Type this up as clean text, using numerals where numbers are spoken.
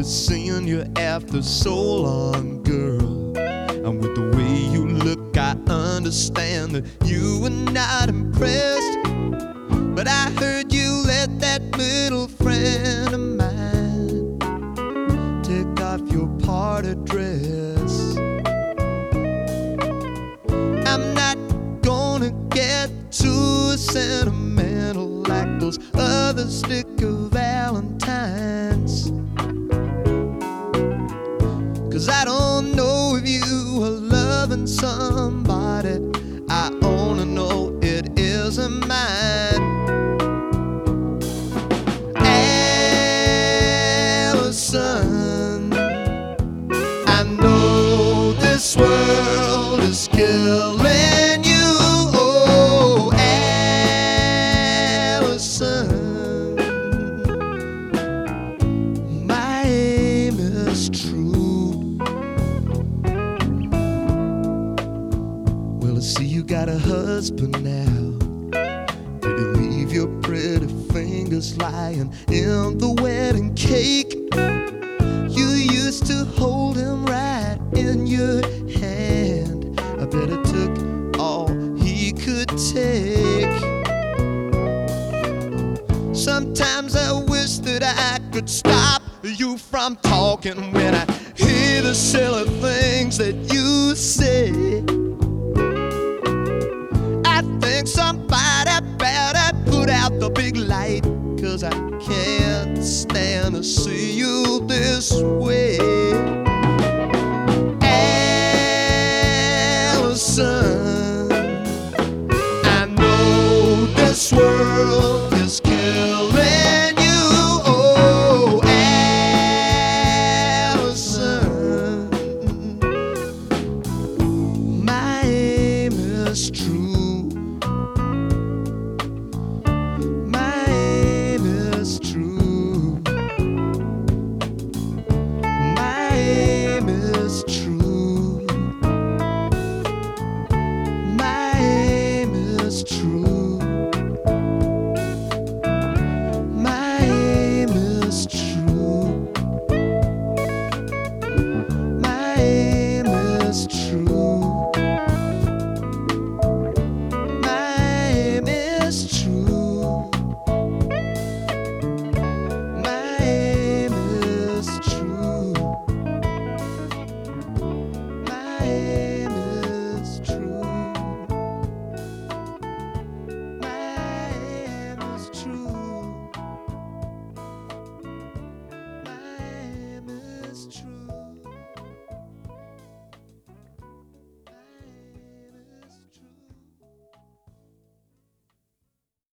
seeing you after so long, girl. And with the way you look, I understand that you were not impressed. But I heard you let that little friend of mine take off your party dress. I'm not gonna get too sentimental like those other sticker Valentines, 'cause I don't know if you are loving somebody. I only know it isn't mine. Allison, I know this world is killing you. Oh, Allison, my aim is true. Well, I see you got a husband now. Did you leave your pretty fingers lying in the wedding cake? You used to hold him right in your hand. I bet it took all he could take. Sometimes I wish that I could stop you from talking when I hear the silly things that you say. I think somebody better put out the big light, 'cause I can't stand to see you this way.